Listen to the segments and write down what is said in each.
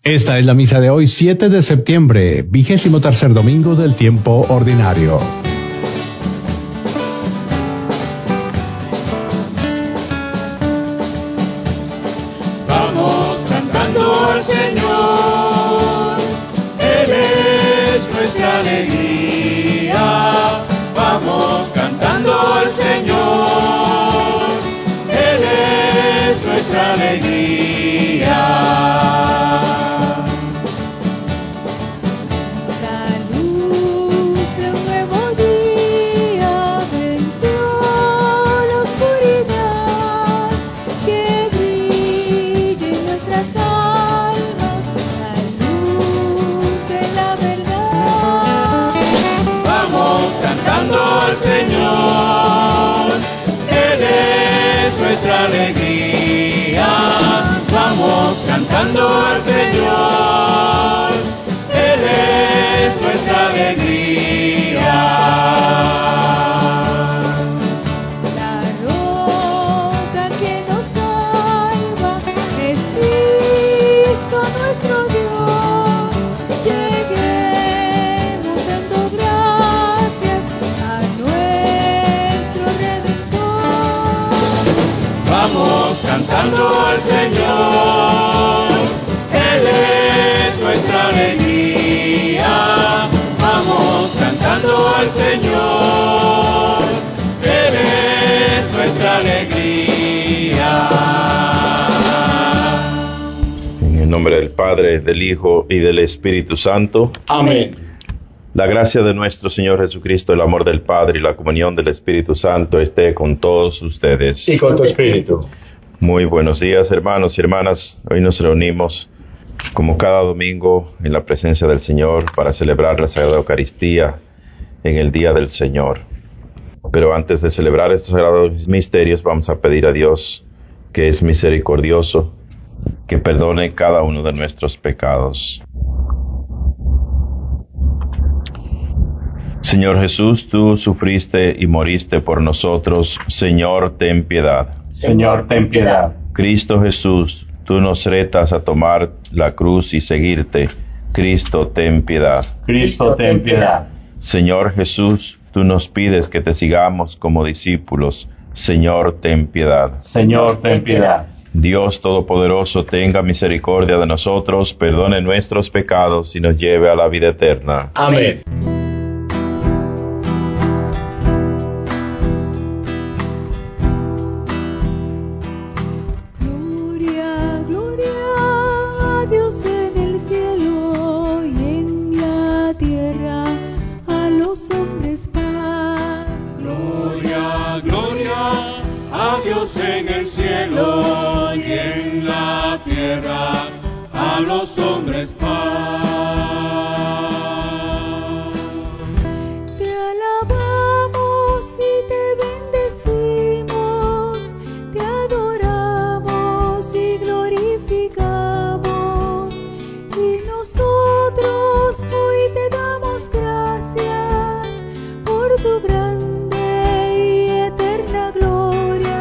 Esta es la misa de hoy, 7 de septiembre, 23º domingo del tiempo ordinario. Vamos cantando al Señor, Él es nuestra alegría. Vamos cantando al Señor, Él es nuestra alegría. Cantando al Señor, Él es nuestra alegría. La roca que nos salva es Cristo nuestro Dios. Lleguemos dando gracias a nuestro Redentor. Vamos cantando al Señor. Al Señor, Él es nuestra alegría. En el nombre del Padre, del Hijo y del Espíritu Santo. Amén. La gracia de nuestro Señor Jesucristo, el amor del Padre y la comunión del Espíritu Santo esté con todos ustedes. Y con tu espíritu. Muy buenos días, hermanos y hermanas. Hoy nos reunimos como cada domingo en la presencia del Señor para celebrar la Sagrada Eucaristía en el Día del Señor. Pero antes de celebrar estos sagrados misterios, vamos a pedir a Dios, que es misericordioso, que perdone cada uno de nuestros pecados. Señor Jesús, tú sufriste y moriste por nosotros. Señor, ten piedad. Señor, ten piedad. Cristo Jesús, tú nos retas a tomar la cruz y seguirte. Cristo, ten piedad. Cristo, ten piedad. Señor Jesús, tú nos pides que te sigamos como discípulos. Señor, ten piedad. Señor, ten piedad. Dios Todopoderoso, tenga misericordia de nosotros, perdone nuestros pecados y nos lleve a la vida eterna. Amén. A los hombres paz. Te alabamos y te bendecimos, te adoramos y glorificamos, y nosotros hoy te damos gracias por tu grande y eterna gloria.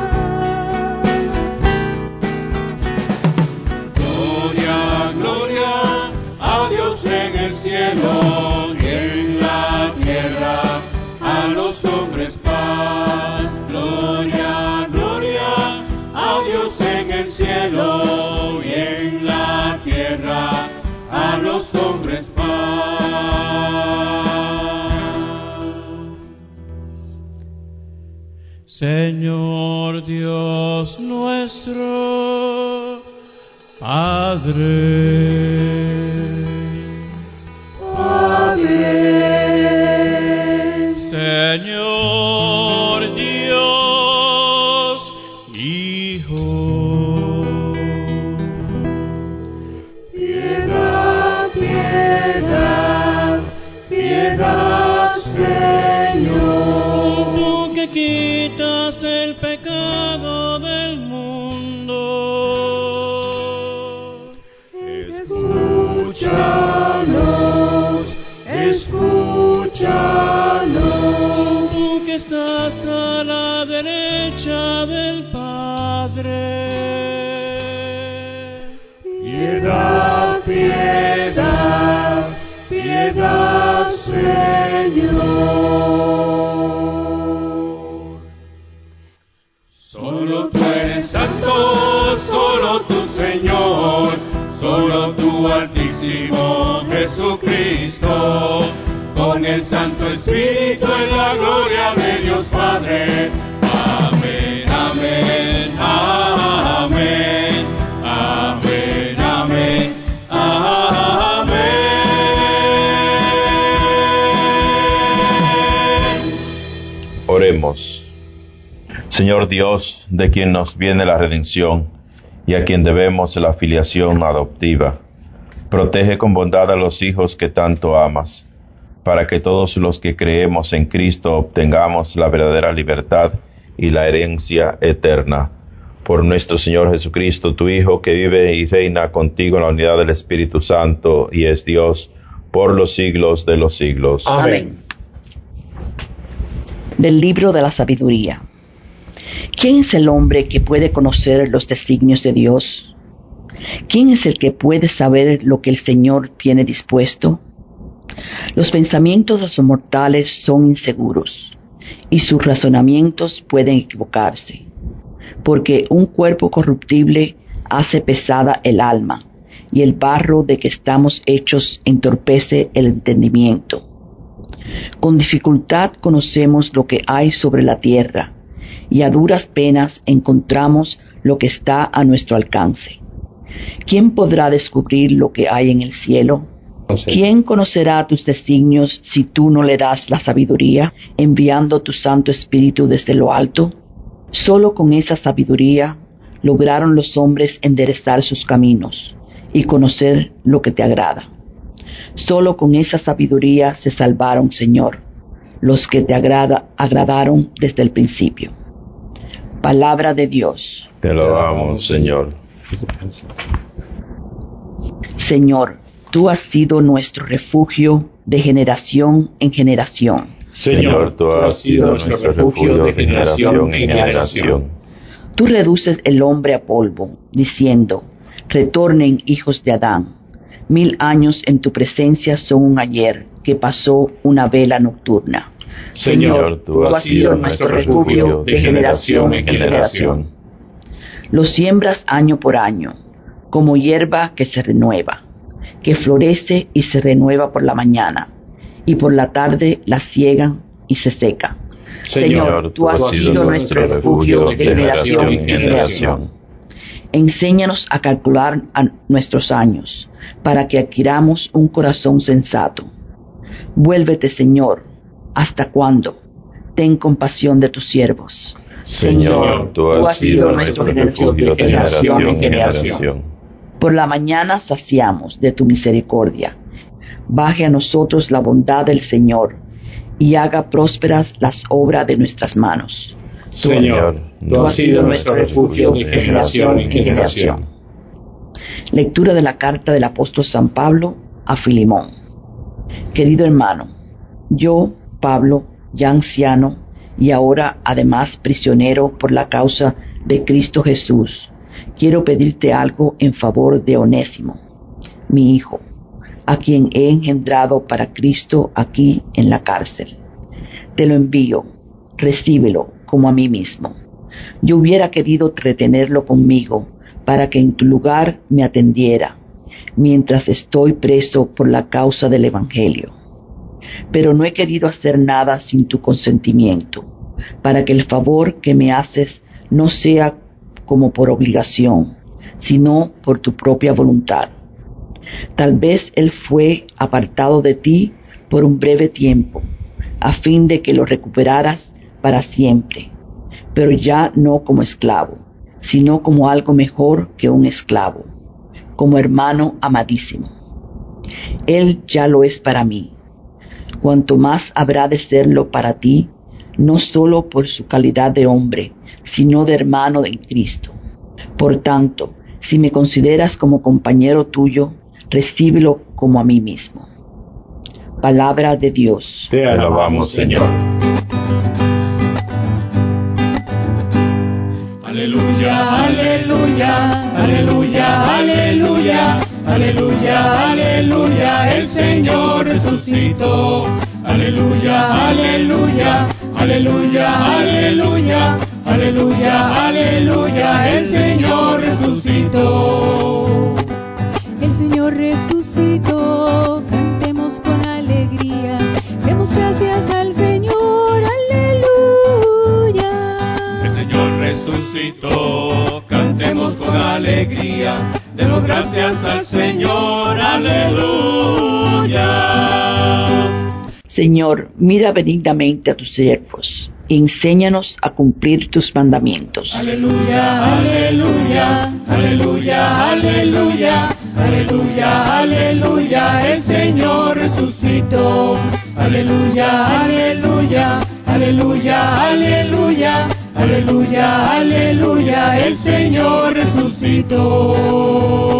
Señor Dios nuestro, Padre, Señor Dios, Hijo, Piedad, piedad, piedad, Señor. tú que quitas el pecado del mundo. Escúchanos, escúchanos. Tú que estás a la derecha del Padre. Piedad, piedad. piedad, Señor. Solo tú eres santo, solo tú, Señor, solo tú, Altísimo Jesucristo, con el Santo Espíritu en la gloria de Dios Padre. Amén, amén, amén, amén, amén, amén. Oremos. Señor Dios, de quien nos viene la redención y a quien debemos la filiación adoptiva, protege con bondad a los hijos que tanto amas, para que todos los que creemos en Cristo obtengamos la verdadera libertad y la herencia eterna. Por nuestro Señor Jesucristo, tu Hijo, que vive y reina contigo en la unidad del Espíritu Santo y es Dios por los siglos de los siglos. Amén. Del libro de la sabiduría. ¿Quién es el hombre que puede conocer los designios de Dios? ¿Quién es el que puede saber lo que el Señor tiene dispuesto? Los pensamientos de los mortales son inseguros, y sus razonamientos pueden equivocarse, porque un cuerpo corruptible hace pesada el alma, y el barro de que estamos hechos entorpece el entendimiento. Con dificultad conocemos lo que hay sobre la tierra, y a duras penas encontramos lo que está a nuestro alcance. ¿Quién podrá descubrir lo que hay en el cielo? ¿Quién conocerá tus designios si tú no le das la sabiduría, enviando tu Santo Espíritu desde lo alto? Solo con esa sabiduría lograron los hombres enderezar sus caminos y conocer lo que te agrada. Solo con esa sabiduría se salvaron, Señor, los que te agradaron desde el principio. Palabra de Dios. Te alabamos, Señor. Señor, tú has sido nuestro refugio de generación en generación. Señor, tú has sido nuestro refugio de generación en generación. Tú reduces el hombre a polvo, diciendo, retornen hijos de Adán. 1000 años en tu presencia son un ayer que pasó una vela nocturna. Señor, tú has sido nuestro refugio de generación en generación. Lo siembras año por año, como hierba que se renueva, que florece y se renueva por la mañana, y por la tarde la ciegan y se seca. Señor, tú has sido nuestro refugio de generación en generación. Enséñanos a calcular nuestros años, para que adquiramos un corazón sensato. Vuélvete, Señor, ¿hasta cuándo? Ten compasión de tus siervos. Señor, tú has sido nuestro refugio de generación en generación. Por la mañana saciamos de tu misericordia. Baje a nosotros la bondad del Señor, y haga prósperas las obras de nuestras manos. Señor, tú has sido nuestro refugio de generación en generación. Lectura de la carta del apóstol San Pablo a Filemón. Querido hermano, yo, Pablo, ya anciano y ahora además prisionero por la causa de Cristo Jesús, quiero pedirte algo en favor de Onésimo, mi hijo, a quien he engendrado para Cristo aquí en la cárcel. Te lo envío, recíbelo como a mí mismo. Yo hubiera querido retenerlo conmigo para que en tu lugar me atendiera, mientras estoy preso por la causa del Evangelio. Pero no he querido hacer nada sin tu consentimiento, para que el favor que me haces no sea como por obligación, sino por tu propia voluntad. Tal vez él fue apartado de ti por un breve tiempo, a fin de que lo recuperaras para siempre, pero ya no como esclavo, sino como algo mejor que un esclavo, como hermano amadísimo. Él ya lo es para mí. Cuanto más habrá de serlo para ti, no solo por su calidad de hombre, sino de hermano en Cristo. Por tanto, si me consideras como compañero tuyo, recíbelo como a mí mismo. Palabra de Dios. Te alabamos, Señor. Aleluya, aleluya, aleluya, aleluya, aleluya, aleluya, el Señor resucitó. resucitó. Aleluya, aleluya, aleluya, aleluya, aleluya, aleluya, el Señor resucitó. El Señor resucitó, cantemos con alegría, demos gracias al Señor, aleluya. El Señor resucitó, cantemos con alegría, demos gracias al Señor, aleluya. Señor, mira benignamente a tus siervos, y enséñanos a cumplir tus mandamientos. Aleluya, aleluya, aleluya, aleluya, aleluya, aleluya, el Señor resucitó. Aleluya, aleluya, aleluya, aleluya, aleluya, aleluya, el Señor resucitó.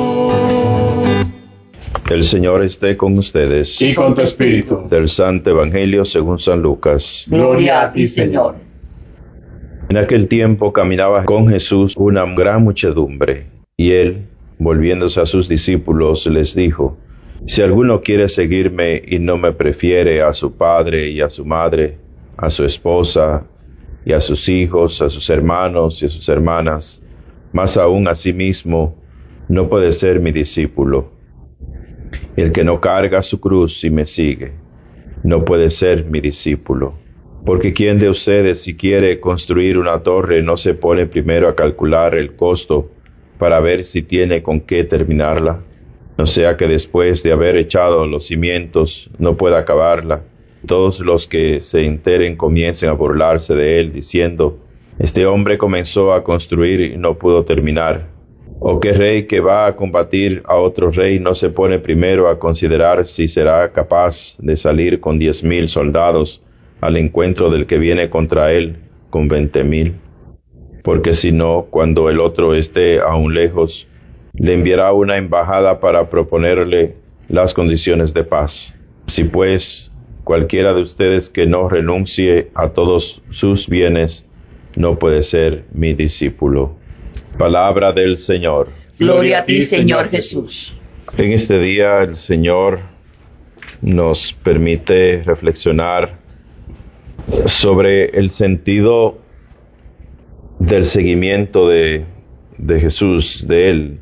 El Señor esté con ustedes. Y con tu espíritu. Del Santo Evangelio según San Lucas. Gloria a ti, Señor. En aquel tiempo caminaba con Jesús una gran muchedumbre, y él, volviéndose a sus discípulos, les dijo: Si alguno quiere seguirme y no me prefiere a su padre y a su madre, a su esposa y a sus hijos, a sus hermanos y a sus hermanas, más aún a sí mismo, no puede ser mi discípulo. El que no carga su cruz y me sigue, no puede ser mi discípulo. Porque ¿quién de ustedes, si quiere construir una torre, no se pone primero a calcular el costo para ver si tiene con qué terminarla? No sea que después de haber echado los cimientos no pueda acabarla. Todos los que se enteren comiencen a burlarse de él, diciendo: Este hombre comenzó a construir y no pudo terminar. ¿O qué rey que va a combatir a otro rey no se pone primero a considerar si será capaz de salir con 10,000 soldados al encuentro del que viene contra él con 20,000? Porque si no, cuando el otro esté aún lejos, le enviará una embajada para proponerle las condiciones de paz. Si pues cualquiera de ustedes que no renuncie a todos sus bienes, no puede ser mi discípulo. Palabra del Señor. Gloria a ti, Señor Jesús. En este día el Señor nos permite reflexionar sobre el sentido del seguimiento de Jesús, de Él.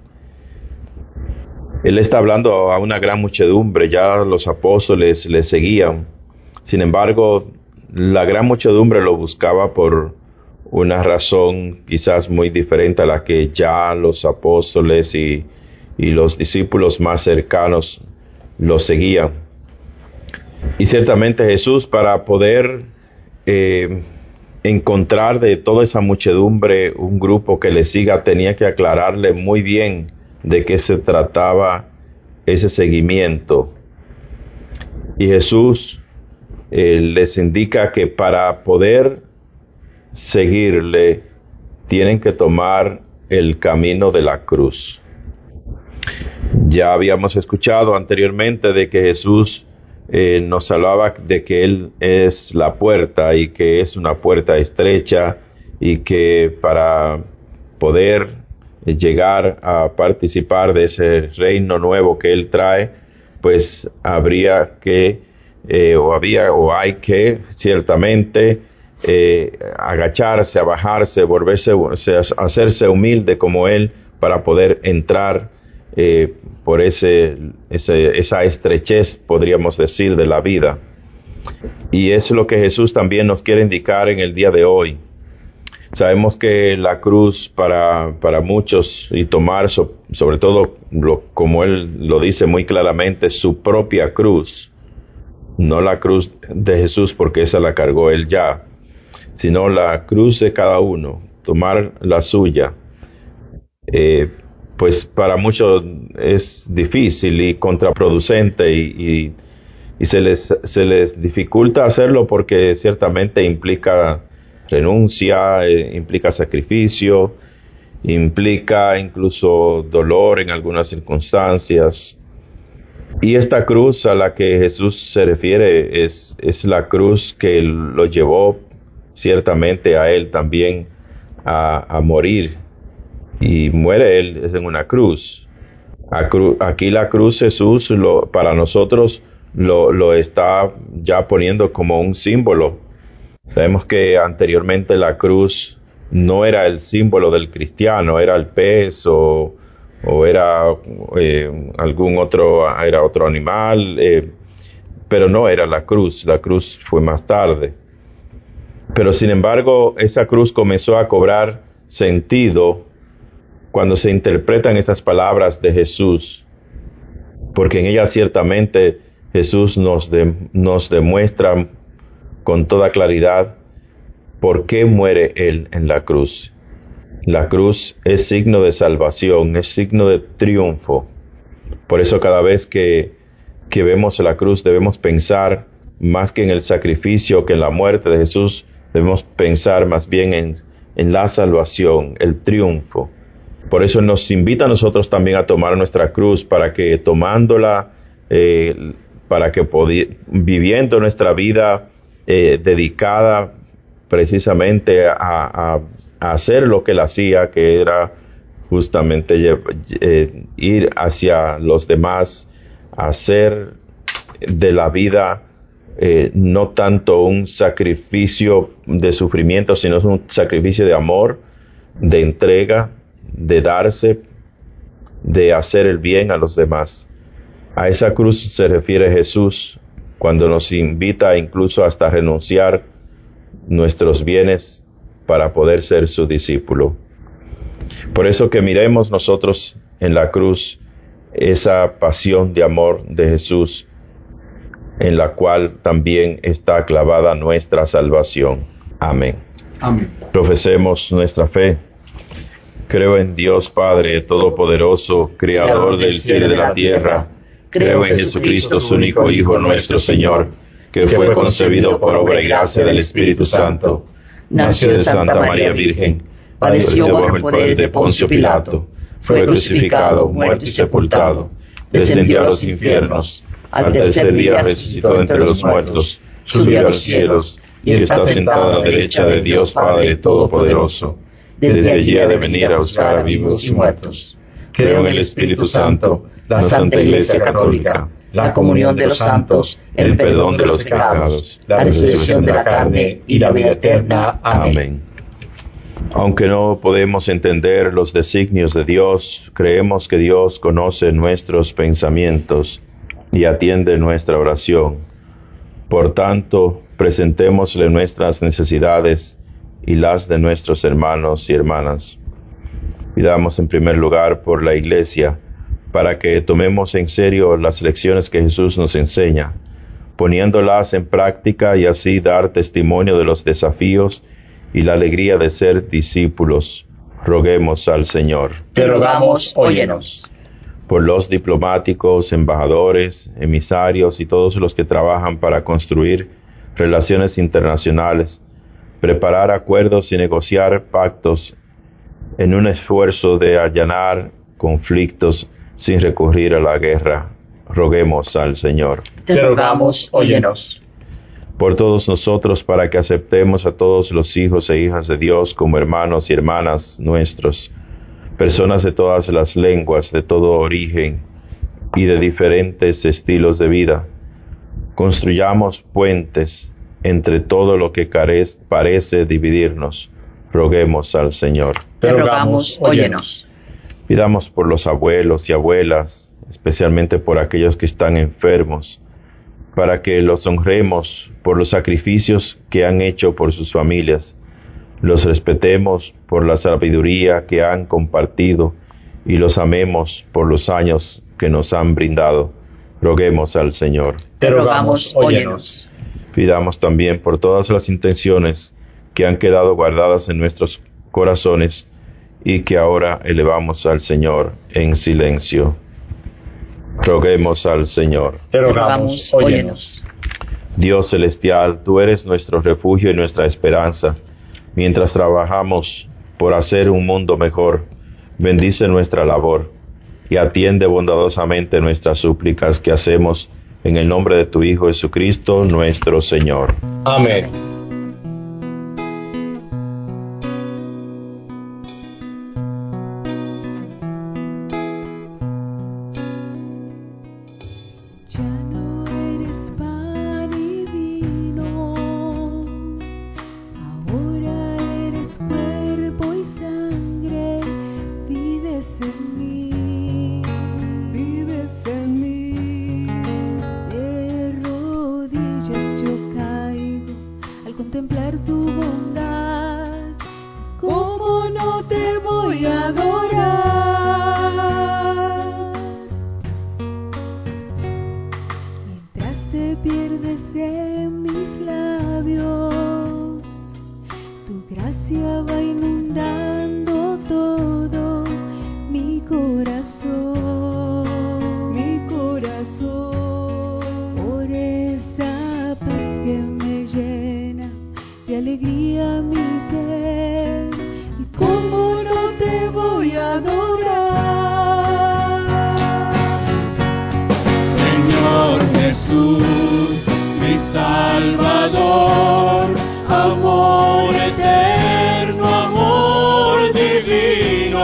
Él está hablando a una gran muchedumbre, ya los apóstoles le seguían. Sin embargo, la gran muchedumbre lo buscaba por una razón quizás muy diferente a la que ya los apóstoles y los discípulos más cercanos lo seguían. Y ciertamente Jesús, para poder encontrar de toda esa muchedumbre un grupo que le siga, tenía que aclararle muy bien de qué se trataba ese seguimiento. Y Jesús les indica que para poder seguirle tienen que tomar el camino de la cruz. Ya habíamos escuchado anteriormente de que Jesús nos hablaba de que Él es la puerta y que es una puerta estrecha, y que para poder llegar a participar de ese reino nuevo que Él trae, pues habría que hay que ciertamente agacharse, abajarse, volverse, hacerse humilde como Él, para poder entrar por esa estrechez, podríamos decir, de la vida. Y es lo que Jesús también nos quiere indicar en el día de hoy. Sabemos que la cruz para muchos, y tomar sobre todo, como Él lo dice muy claramente, su propia cruz, no la cruz de Jesús porque esa la cargó Él ya, sino la cruz de cada uno, tomar la suya, pues para muchos es difícil y contraproducente, y se les dificulta hacerlo porque ciertamente implica renuncia, implica sacrificio, implica incluso dolor en algunas circunstancias. Y esta cruz a la que Jesús se refiere es la cruz que lo llevó ciertamente a Él también a morir, y muere Él es en una cruz. Aquí la cruz Jesús para nosotros lo está ya poniendo como un símbolo. Sabemos que anteriormente la cruz no era el símbolo del cristiano, era el pez o era algún otro, era otro animal, pero no era la cruz fue más tarde. Pero sin embargo, esa cruz comenzó a cobrar sentido cuando se interpretan estas palabras de Jesús, porque en ellas ciertamente Jesús nos demuestra con toda claridad por qué muere Él en la cruz. La cruz es signo de salvación, es signo de triunfo. Por eso cada vez que vemos la cruz debemos pensar más que en el sacrificio, que en la muerte de Jesús, debemos pensar más bien en la salvación, el triunfo. Por eso nos invita a nosotros también a tomar nuestra cruz para que tomándola, para que viviendo nuestra vida dedicada precisamente a hacer lo que Él hacía, que era justamente ir hacia los demás, hacer de la vida no tanto un sacrificio de sufrimiento, sino un sacrificio de amor, de entrega, de darse, de hacer el bien a los demás. A esa cruz se refiere Jesús cuando nos invita incluso hasta renunciar nuestros bienes para poder ser su discípulo. Por eso que miremos nosotros en la cruz esa pasión de amor de Jesús, en la cual también está clavada nuestra salvación. Amén. Amén. Profesemos nuestra fe. Creo en Dios Padre Todopoderoso, Creador del cielo y de la tierra. Creo en Jesucristo, su único Hijo, nuestro Señor, que fue concebido por obra y gracia del Espíritu Santo. Nació de Santa María Virgen, padeció bajo el poder de Poncio Pilato, fue crucificado, muerto y sepultado, descendió a los infiernos, al tercer día resucitó de entre los muertos, subió a los cielos, y está sentado a la derecha de Dios Padre Todopoderoso. Desde allí ha de venir a buscar a vivos y muertos. Creo en el Espíritu Santo, la Santa Iglesia Católica, la comunión de los santos, el perdón de los pecados, la resurrección de la carne y la vida eterna. Amén. Aunque no podemos entender los designios de Dios, creemos que Dios conoce nuestros pensamientos y atiende nuestra oración. Por tanto, presentémosle nuestras necesidades y las de nuestros hermanos y hermanas. Pidamos en primer lugar por la Iglesia, para que tomemos en serio las lecciones que Jesús nos enseña, poniéndolas en práctica y así dar testimonio de los desafíos y la alegría de ser discípulos. Roguemos al Señor. Te rogamos, óyenos. Por los diplomáticos, embajadores, emisarios y todos los que trabajan para construir relaciones internacionales, preparar acuerdos y negociar pactos en un esfuerzo de allanar conflictos sin recurrir a la guerra. Roguemos al Señor. Te rogamos, óyenos. Por todos nosotros, para que aceptemos a todos los hijos e hijas de Dios como hermanos y hermanas nuestros, personas de todas las lenguas, de todo origen y de diferentes estilos de vida. Construyamos puentes entre todo lo que parece dividirnos. Roguemos al Señor. Te rogamos, óyenos. Pidamos por los abuelos y abuelas, especialmente por aquellos que están enfermos, para que los honremos por los sacrificios que han hecho por sus familias, los respetemos por la sabiduría que han compartido y los amemos por los años que nos han brindado. Roguemos al Señor. Te rogamos, óyenos. Pidamos también por todas las intenciones que han quedado guardadas en nuestros corazones y que ahora elevamos al Señor en silencio. Roguemos al Señor. Te rogamos, óyenos. Dios celestial, tú eres nuestro refugio y nuestra esperanza. Mientras trabajamos por hacer un mundo mejor, bendice nuestra labor y atiende bondadosamente nuestras súplicas que hacemos en el nombre de tu Hijo Jesucristo, nuestro Señor. Amén. Ya no eres pierdes en mis labios, tu gracia va inundando todo mi corazón, por esa paz que me llena de alegría mi ser. ¿Y cómo no te voy a adorar? Señor Jesús, mi Salvador, amor eterno, amor divino.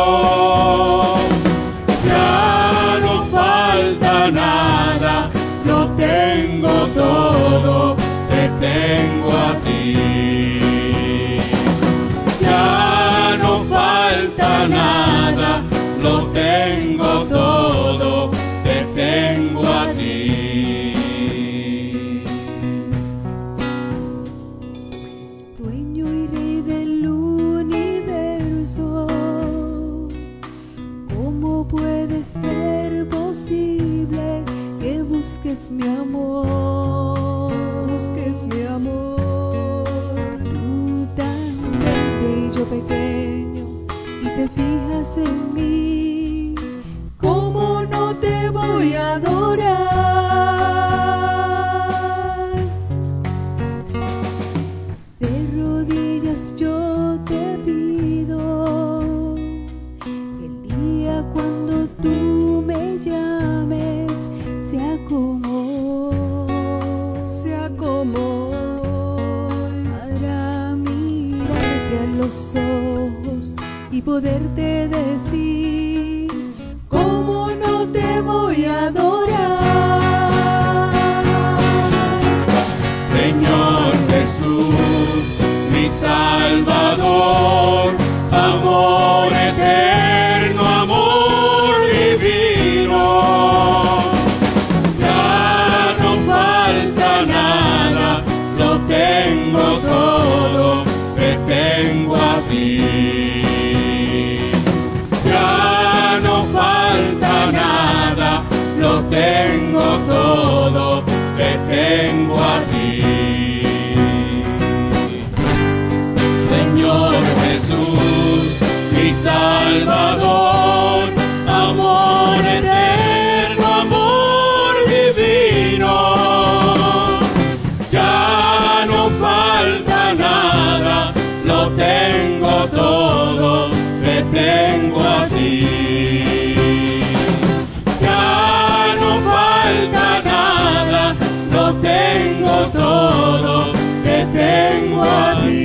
Ya no falta nada, lo tengo todo, te tengo a ti. Ya no falta nada, lo tengo todo, te tengo a ti. Dueño y rey del universo, ¿cómo puede ser posible que busques mi amor? Tú tan grande y yo pequeño, y te fijas en mí. ¿Cómo no te voy a adorar? De rodillas yo te pido que el día cuando tú me llames sea como hoy, para mirarte a los ojos y poderte decir, ¿cómo no te voy a adorar? Señor Jesús, mi Salvador, amor eterno, amor divino. Ya no falta nada, lo tengo todo, te tengo a ti. Ya no falta nada, lo tengo todo, te tengo a ti. Señor Jesús, mi Salvador, amor eterno, amor divino. Ya no falta nada, lo tengo todo, te tengo a ti. Ya no falta nada, lo tengo todo, te tengo a ti.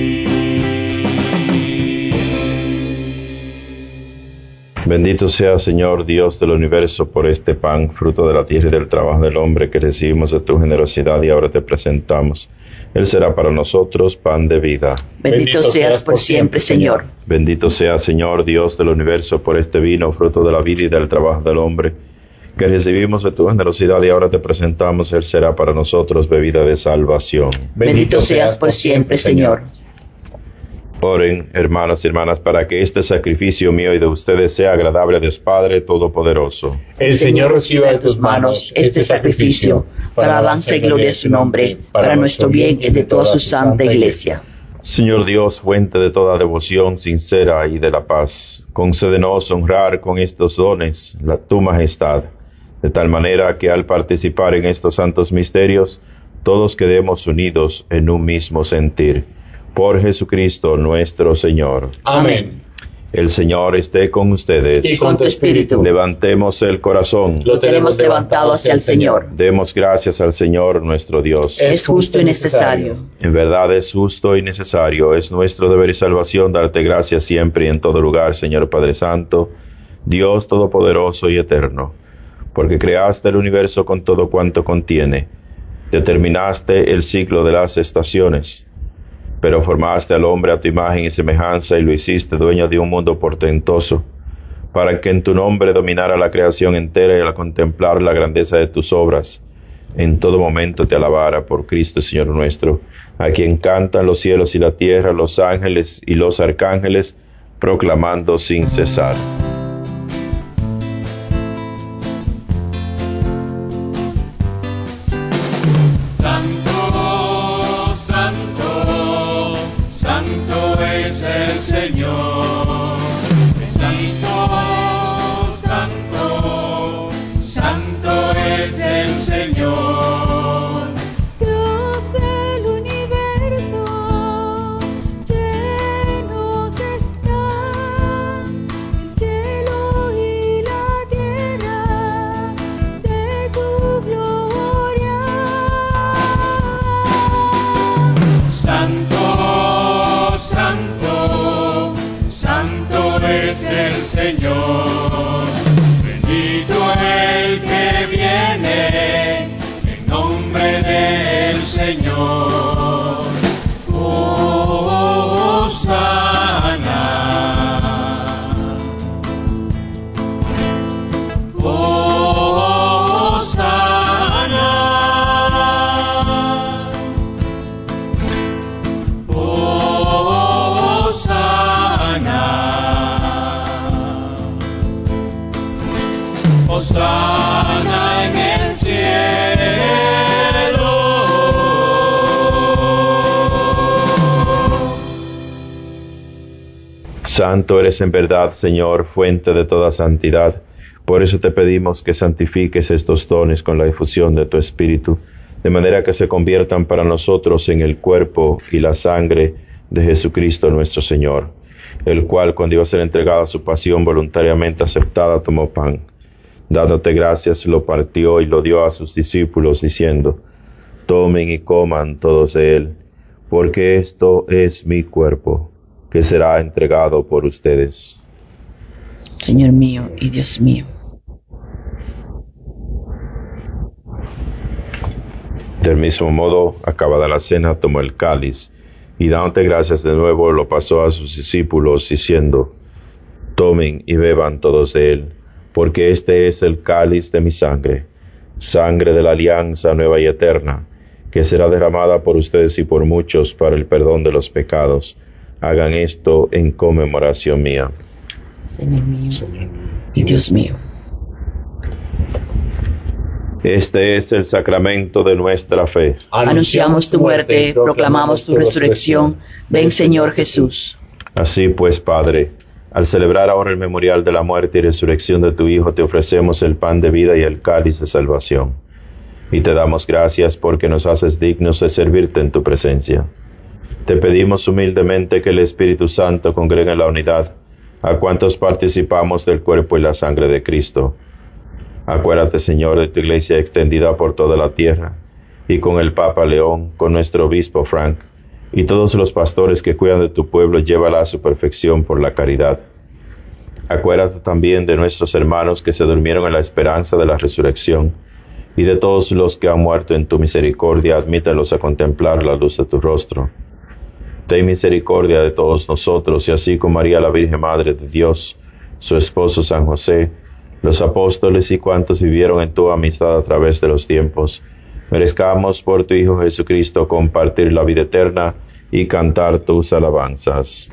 Bendito sea, Señor Dios del universo, por este pan, fruto de la tierra y del trabajo del hombre que recibimos de tu generosidad y ahora te presentamos. Él será para nosotros pan de vida. Bendito seas por siempre, Señor. Bendito sea, Señor Dios del universo, por este vino, fruto de la vida y del trabajo del hombre que recibimos de tu generosidad y ahora te presentamos. Él será para nosotros bebida de salvación. Bendito seas por siempre, Señor. Oren, hermanos y hermanas, para que este sacrificio mío y de ustedes sea agradable a Dios Padre Todopoderoso. El Señor reciba de tus manos este sacrificio para alabanza y gloria de su nombre, para nuestro bien y de toda su santa iglesia. Señor Dios, fuente de toda devoción sincera y de la paz, concédenos honrar con estos dones tu majestad, de tal manera que al participar en estos santos misterios, todos quedemos unidos en un mismo sentir. Por Jesucristo nuestro Señor. Amén. El Señor esté con ustedes. Y con tu espíritu. Levantemos el corazón. Lo tenemos levantado hacia el Señor. Demos gracias al Señor nuestro Dios. Es justo y necesario. En verdad es justo y necesario. Es nuestro deber y salvación darte gracias siempre y en todo lugar, Señor Padre Santo, Dios Todopoderoso y Eterno, porque creaste el universo con todo cuanto contiene. Determinaste el ciclo de las estaciones, pero formaste al hombre a tu imagen y semejanza y lo hiciste dueño de un mundo portentoso, para que en tu nombre dominara la creación entera y al contemplar la grandeza de tus obras, en todo momento te alabara por Cristo Señor nuestro, a quien cantan los cielos y la tierra, los ángeles y los arcángeles, proclamando sin cesar. Santo eres en verdad, Señor, fuente de toda santidad. Por eso te pedimos que santifiques estos dones con la difusión de tu Espíritu, de manera que se conviertan para nosotros en el cuerpo y la sangre de Jesucristo nuestro Señor, el cual, cuando iba a ser entregado a su pasión voluntariamente aceptada, tomó pan. Dándote gracias, lo partió y lo dio a sus discípulos, diciendo: tomen y coman todos de él, porque esto es mi cuerpo, que será entregado por ustedes. Señor mío y Dios mío. Del mismo modo, acabada la cena, tomó el cáliz, y dándote gracias de nuevo, lo pasó a sus discípulos, diciendo: tomen y beban todos de él, porque este es el cáliz de mi sangre, sangre de la alianza nueva y eterna, que será derramada por ustedes y por muchos para el perdón de los pecados. Hagan esto en conmemoración mía. Señor mío y Dios mío. Este es el sacramento de nuestra fe. Anunciamos tu muerte, proclamamos tu resurrección. Ven, Señor Jesús. Así pues, Padre, al celebrar ahora el memorial de la muerte y resurrección de tu Hijo, te ofrecemos el pan de vida y el cáliz de salvación. Y te damos gracias porque nos haces dignos de servirte en tu presencia. Te pedimos humildemente que el Espíritu Santo congregue en la unidad a cuantos participamos del cuerpo y la sangre de Cristo. Acuérdate, Señor, de tu iglesia extendida por toda la tierra, y con el Papa León, con nuestro obispo Frank, y todos los pastores que cuidan de tu pueblo, llévala a su perfección por la caridad. Acuérdate también de nuestros hermanos que se durmieron en la esperanza de la resurrección, y de todos los que han muerto en tu misericordia, admítelos a contemplar la luz de tu rostro. Ten misericordia de todos nosotros, y así con María la Virgen Madre de Dios, su esposo San José, los apóstoles y cuantos vivieron en tu amistad a través de los tiempos, merezcamos por tu Hijo Jesucristo compartir la vida eterna y cantar tus alabanzas.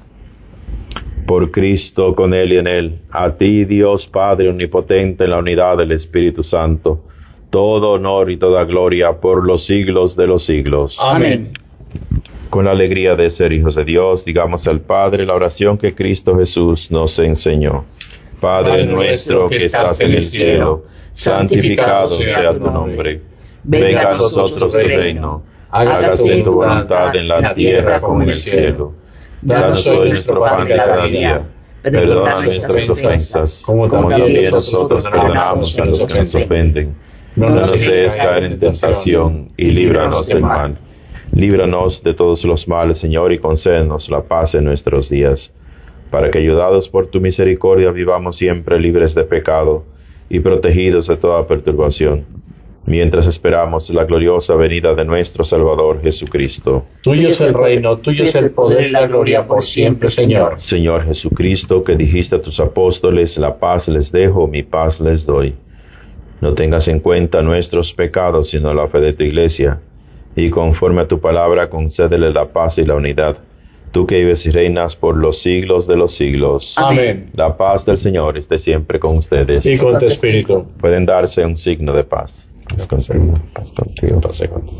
Por Cristo, con Él y en Él, a ti, Dios Padre omnipotente, en la unidad del Espíritu Santo, todo honor y toda gloria por los siglos de los siglos. Amén. Con la alegría de ser hijos de Dios, digamos al Padre la oración que Cristo Jesús nos enseñó. Padre nuestro que estás en el cielo, santificado sea tu nombre. Venga a nosotros tu reino. Hágase tu voluntad en la tierra como en el cielo. Danos hoy nuestro pan de cada día. Perdona nuestras ofensas, como también nosotros perdonamos a los que nos ofenden. No nos dejes caer en tentación, y líbranos del mal. Líbranos de todos los males, Señor, y concédenos la paz en nuestros días, para que, ayudados por tu misericordia, vivamos siempre libres de pecado y protegidos de toda perturbación, mientras esperamos la gloriosa venida de nuestro Salvador Jesucristo. Tuyo es el reino, tuyo es el poder y la gloria por siempre, Señor. Señor Jesucristo, que dijiste a tus apóstoles: la paz les dejo, mi paz les doy. No tengas en cuenta nuestros pecados, sino la fe de tu Iglesia, y conforme a tu palabra concédele la paz y la unidad, tú que vives y reinas por los siglos de los siglos. Amén. La paz del Señor esté siempre con ustedes. Y con tu espíritu. Pueden darse un signo de paz. Paz contigo, paz contigo, paz contigo.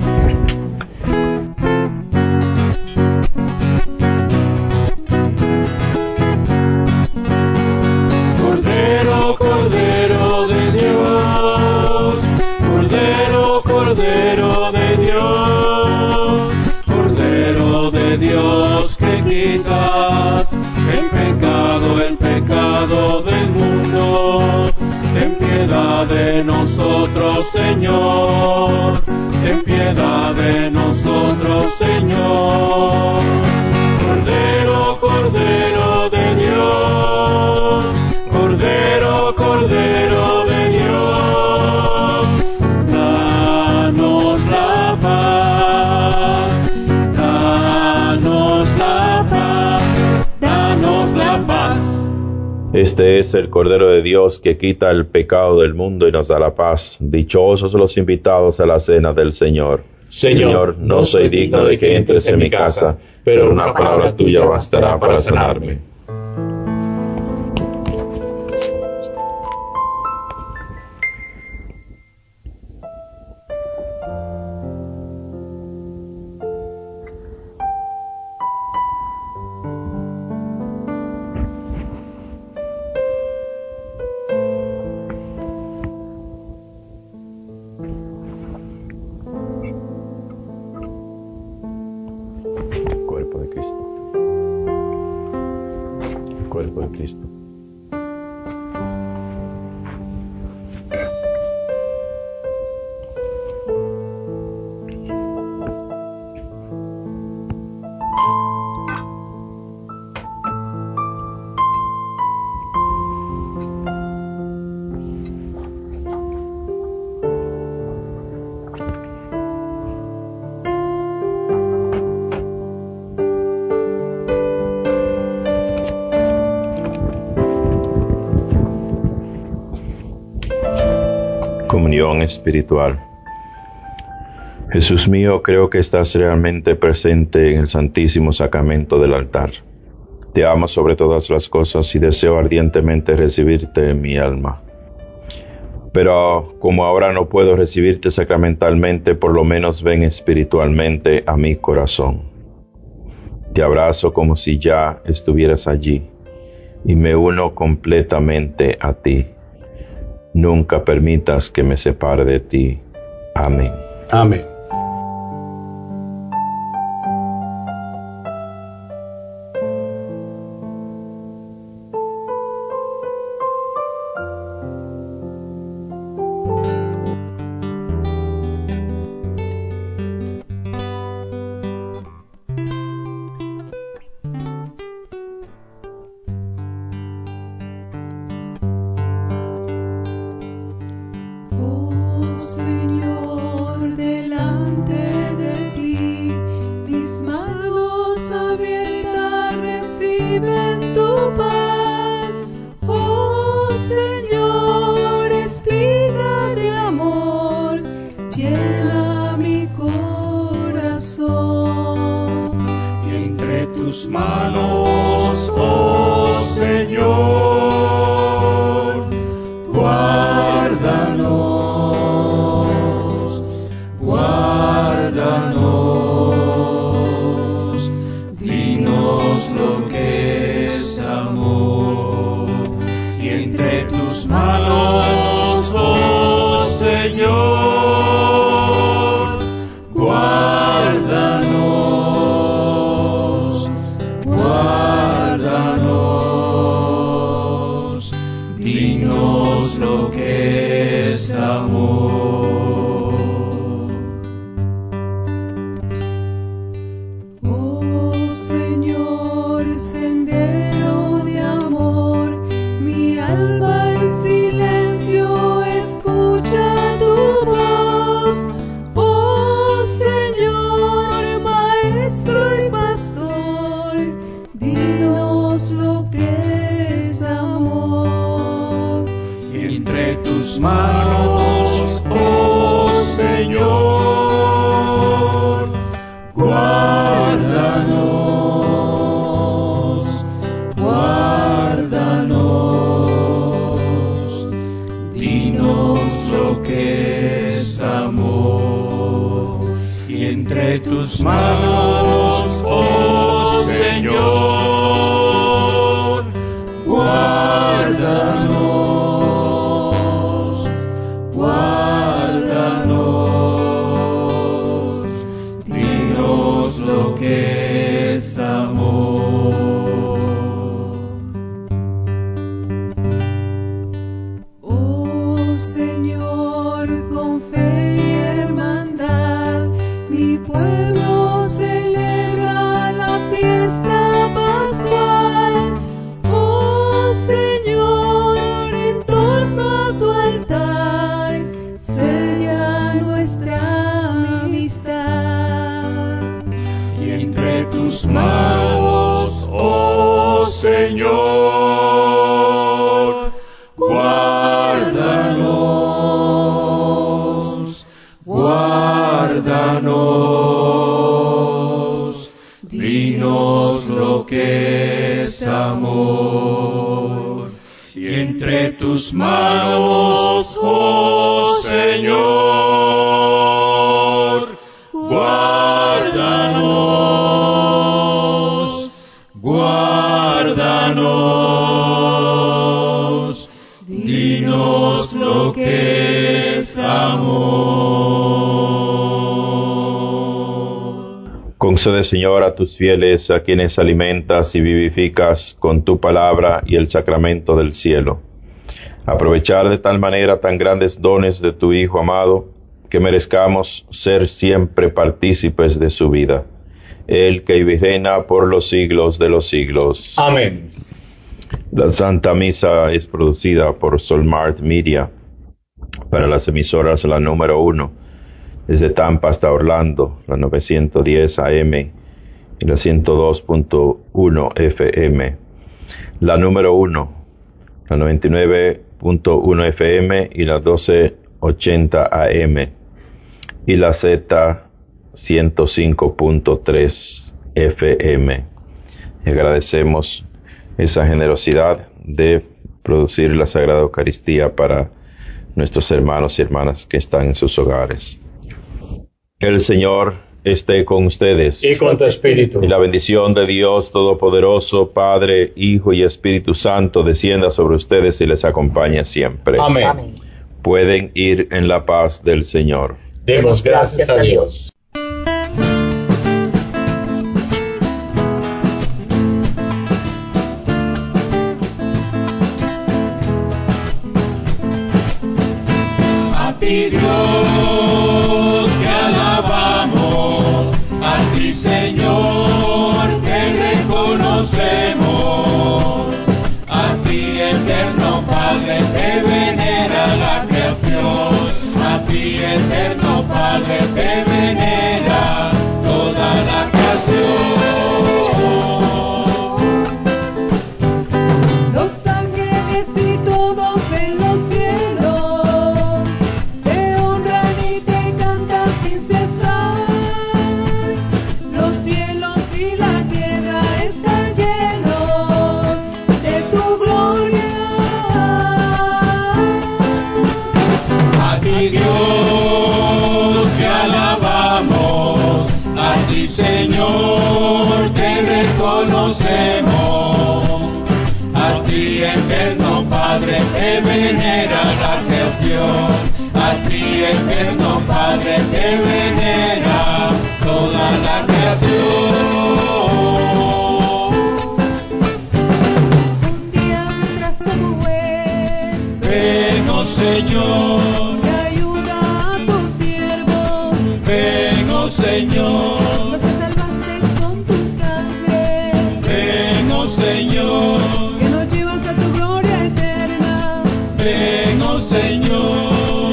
Cordero, Cordero de Dios, Cordero, Cordero de Dios, Cordero de Dios que quitas el pecado del mundo. Ten piedad de nosotros, Señor, ten piedad de nosotros, Señor. Cordero, Cordero de Dios, Cordero, Cordero de Dios, danos la paz, danos la paz, danos la paz. Este es el Cordero de Dios que quita el pecado del mundo y nos da la paz. Dichosos los invitados a la cena del Señor. Señor, no soy digno de que entres en mi casa, pero una palabra tuya bastará para sanarme. Cristo. Comunión espiritual. Jesús mío, creo que estás realmente presente en el santísimo sacramento del altar. Te amo sobre todas las cosas y deseo ardientemente recibirte en mi alma. Pero como ahora no puedo recibirte sacramentalmente, por lo menos ven espiritualmente a mi corazón. Te abrazo como si ya estuvieras allí y me uno completamente a ti. Nunca permitas que me separe de ti. Amén. Amén. Señor, delante de ti, mis manos abiertas reciben tu paz. Oh Señor, espiga de amor, llena mi corazón. Y entre tus manos, oh Señor, guárdanos. Manos, oh Señor, guárdanos, guárdanos, dinos lo que es amor. Oh Señor, sendero de amor, mi alma escucha tu voz, oh Señor, Maestro y Pastor, dinos lo que es amor. Y entre tus manos, oh Señor, guárdanos, guárdanos, dinos lo que es amor. Y entre tus manos, oh Señor, guárdanos, guárdanos, dinos lo que es amor. Oh Señor, con fe y hermandad, mi pueblo celebra la fiesta pascual. Oh Señor, en torno a tu altar, sella nuestra amistad. Y entre tus manos, oh Señor, guárdanos, guárdanos, dinos lo que es amor. Y entre tus manos, oh Señor, guárdanos, guárdanos, dinos lo que es amor. Concede, Señor, a tus fieles, a quienes alimentas y vivificas con tu palabra y el sacramento del cielo, aprovechar de tal manera tan grandes dones de tu Hijo amado, que merezcamos ser siempre partícipes de su vida. Él que vive y reina por los siglos de los siglos. Amén. La Santa Misa es producida por Solmart Media para las emisoras la número 1, desde Tampa hasta Orlando, la 910 AM y la 102.1 FM. La número 1, la 99.1 FM y la 1280 AM. Y la Z 105.3 FM. Y agradecemos esa generosidad de producir la Sagrada Eucaristía para nuestros hermanos y hermanas que están en sus hogares. El Señor esté con ustedes. Y con tu espíritu. Y la bendición de Dios Todopoderoso, Padre, Hijo y Espíritu Santo, descienda sobre ustedes y les acompañe siempre. Amén. Amén. Pueden ir en la paz del Señor. Demos gracias a Dios. A ti Dios te alabamos, a ti Señor te reconocemos, a ti eterno Padre te venera la creación, a ti eterno Padre te venera toda la creación. Los ángeles y todos en los cielos te honran y te cantan sin cesar. Los cielos y la tierra están llenos de tu gloria. A ti Dios te alabamos, a ti Señor te reconocemos, a ti eterno Padre te venera la creación, a ti eterno Padre te venera toda la creación. Un día vendrás como es, Ven, oh Señor, y ayuda a tus siervos, ven, oh Señor, los que salvaste con tu sangre, ven, oh Señor, que nos llevas a tu gloria eterna. ven, oh Señor.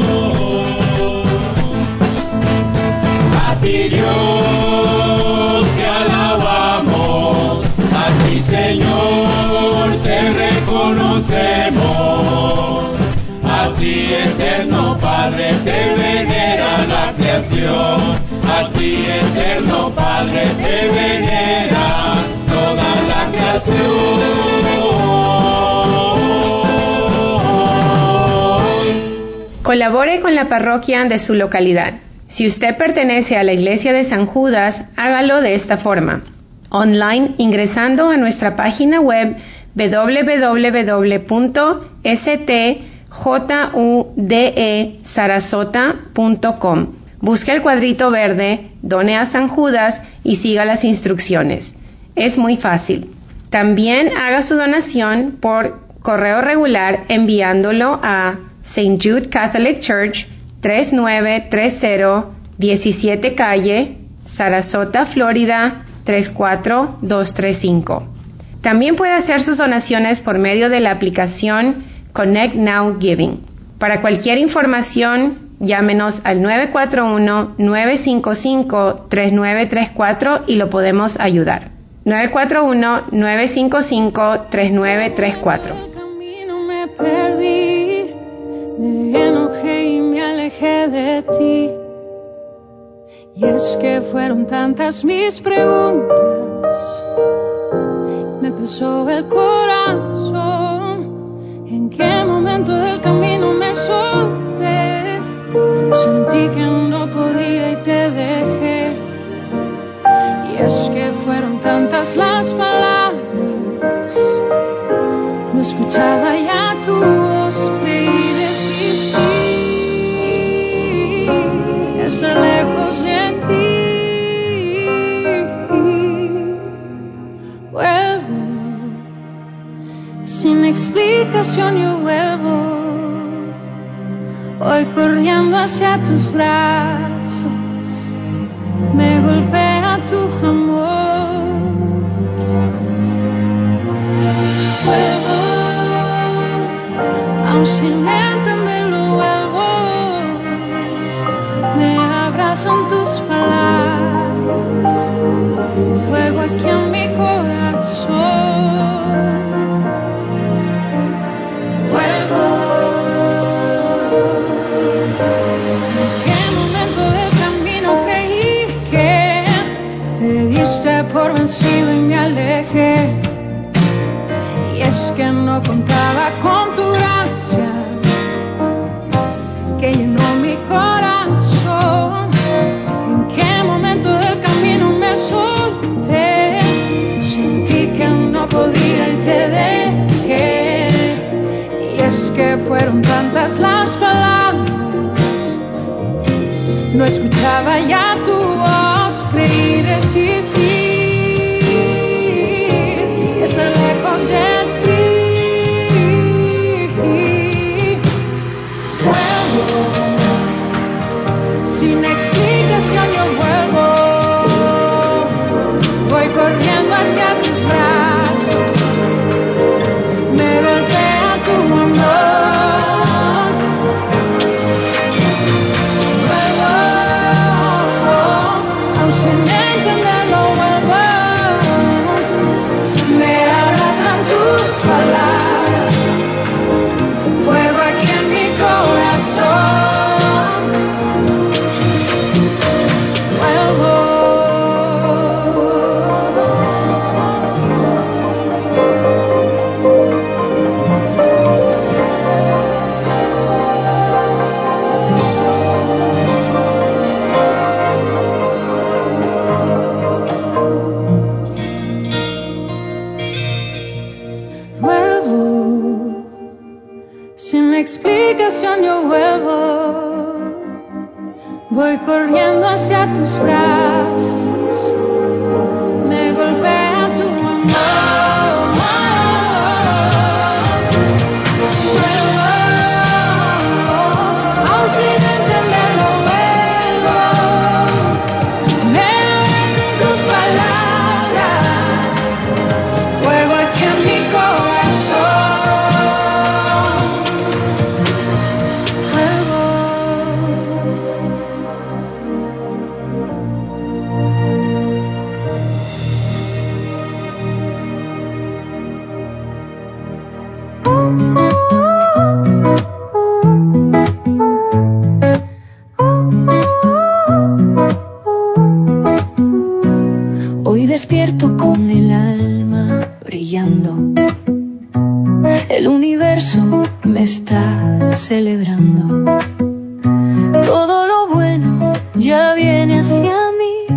A ti Dios te alabamos, a ti Señor te reconocemos, a ti eterno Padre te venera la creación, a ti eterno Padre te venera toda la creación. Colabore con la parroquia de su localidad. Si usted pertenece a la Iglesia de San Judas, hágalo de esta forma. Online, ingresando a nuestra página web www.stjudesarasota.com. Busque el cuadrito verde, done a San Judas y siga las instrucciones. Es muy fácil. También haga su donación por correo regular enviándolo a St. Jude Catholic Church, 3930 17 Calle, Sarasota, Florida, 34235. También puede hacer sus donaciones por medio de la aplicación Connect Now Giving. Para cualquier información, llámenos al 941-955-3934 y lo podemos ayudar. 941-955-3934. El camino me perdí, me enojé y me alejé de ti. Y es que fueron tantas mis preguntas, me pesó el corazón. ¿En qué momento del camino me solté? Sentí que no podía y te dejé. Y es que fueron tantas las palabras, no escuchaba ya tu voz, creí desistir, estar lejos de ti. hacia tus brazos, me golpea tu amor. Vuelvo, aún sin entenderlo, vuelvo. Me abrazan tus palabras, fuego aquí en mi corazón. Vuelvo. ¿En qué momento del camino creí que te diste por vencido y me alejé? Y es que no contaba con tu gracia que llenó mi corazón. ¿En qué momento del camino me solté? Sentí que no podía y te dejé. Y es que fueron tantas las palabras, no escuchaba ya tu voz, creí resistir, estar lejos de ti. Vuelvo, sin explicación yo vuelvo, voy corriendo hacia tus brazos, me golpea tu amor. Vuelvo, aún sin entenderlo vuelvo, me abrazan tus palabras, fuego aquí en mi corazón. Vuelvo. Vuelvo, sin explicación yo vuelvo, voy corriendo hacia tus brazos, me golpea tu amor. Vuelvo, aún sin entenderlo vuelvo, me abrazan tus palabras, fuego aquí en mi corazón. Vuelvo. Hoy despierto con el alma brillando, el universo me está celebrando. Todo lo bueno ya viene hacia mí,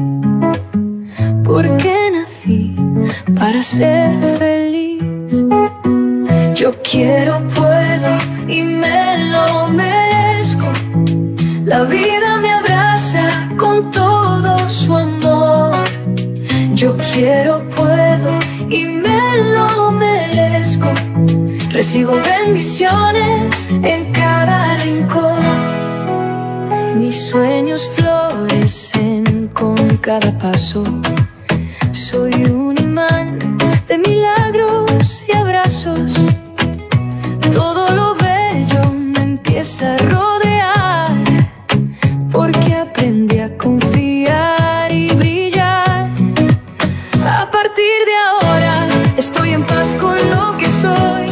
porque nací para ser feliz. Yo quiero, puedo y me lo merezco. La vida me abraza con todo su amor. Yo quiero, puedo y me lo merezco. Recibo bendiciones en cada rincón. Mis sueños florecen con cada paso. Soy un imán de milagros y abrazos. Todo lo bello me empieza a rodear, porque aprendí a confiar y brillar. A partir de ahora estoy en paz con lo que soy.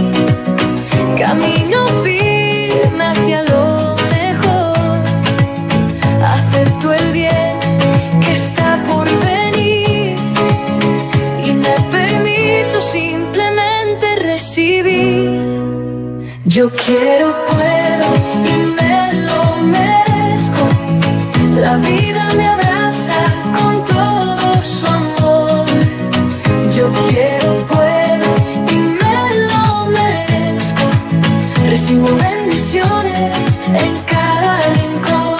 Camino firme hacia lo mejor. Acepto el bien que está por venir y me permito simplemente recibir. Yo quiero, puedo y me lo merezco. La vida me abraza con todo su amor. Yo quiero, puedo y me lo merezco. Recibo bendiciones en cada rincón.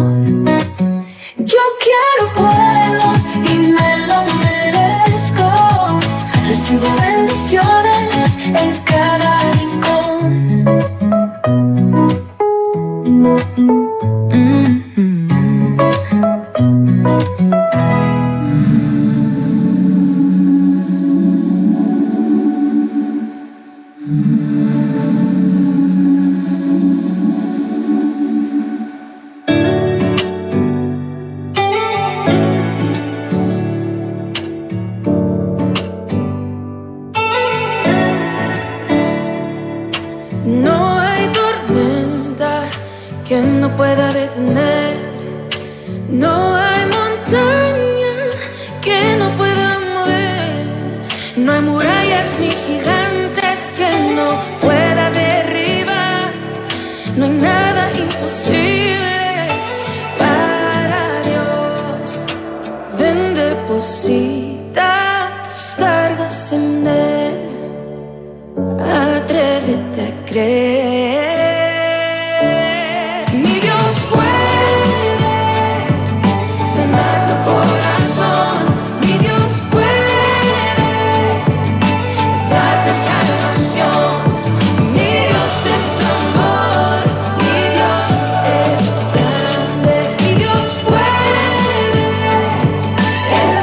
Yo quiero, puedo y me lo merezco. Recibo bendiciones en cada rincón. No hay tormenta que no pueda detener. No hay montaña que no pueda mover. No hay murallas ni gigantes que no pueda derribar. No hay nada imposible para Dios. Ven, deposita tus cargas en Él. Atrévete a creer. Mi Dios puede sanar tu corazón. Mi Dios puede darte salvación. Mi Dios es amor. Mi Dios es grande. Mi Dios puede. Él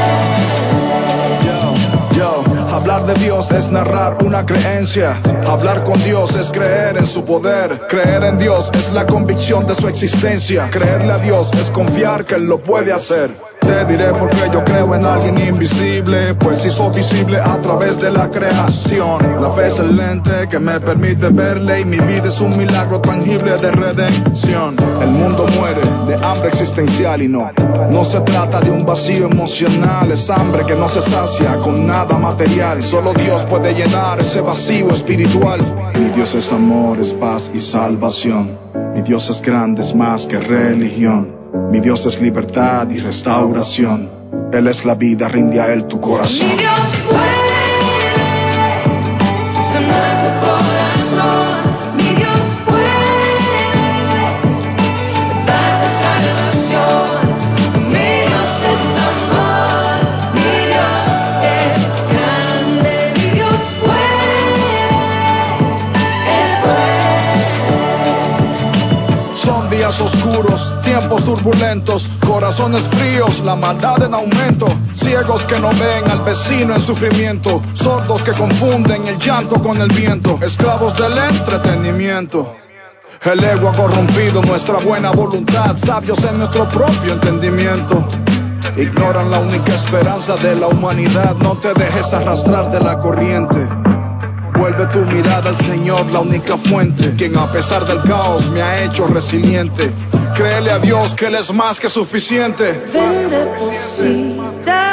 puede. Hablar de Dios es narrar una creencia. Hablar con Dios es creer en su poder. Creer en Dios es la convicción de su existencia. Creerle a Dios es confiar que Él lo puede hacer. Te diré por qué yo creo en alguien invisible, pues hizo visible a través de la creación. La fe es el lente que me permite verle y mi vida es un milagro tangible de redención. El mundo muere de hambre existencial y no se trata de un vacío emocional. Es hambre que no se sacia con nada material. Solo Dios puede llenar ese vacío espiritual. Mi Dios es amor, es paz y salvación. Mi Dios es grande, es más que religión. Mi Dios es libertad y restauración. Él es la vida, rinde a Él tu corazón. Mi Dios puede sanar tu corazón. Mi Dios puede darte salvación. Mi Dios es amor. Mi Dios es grande. Mi Dios puede. Él puede. Son días oscuros, tiempos turbulentos, corazones fríos, la maldad en aumento, ciegos que no ven al vecino en sufrimiento, sordos que confunden el llanto con el viento, esclavos del entretenimiento. El ego ha corrompido nuestra buena voluntad, sabios en nuestro propio entendimiento. Ignoran la única esperanza de la humanidad, no te dejes arrastrar de la corriente. Vuelve tu mirada al Señor, la única fuente, quien a pesar del caos me ha hecho resiliente. Créele a Dios que Él es más que suficiente. Ven, deposita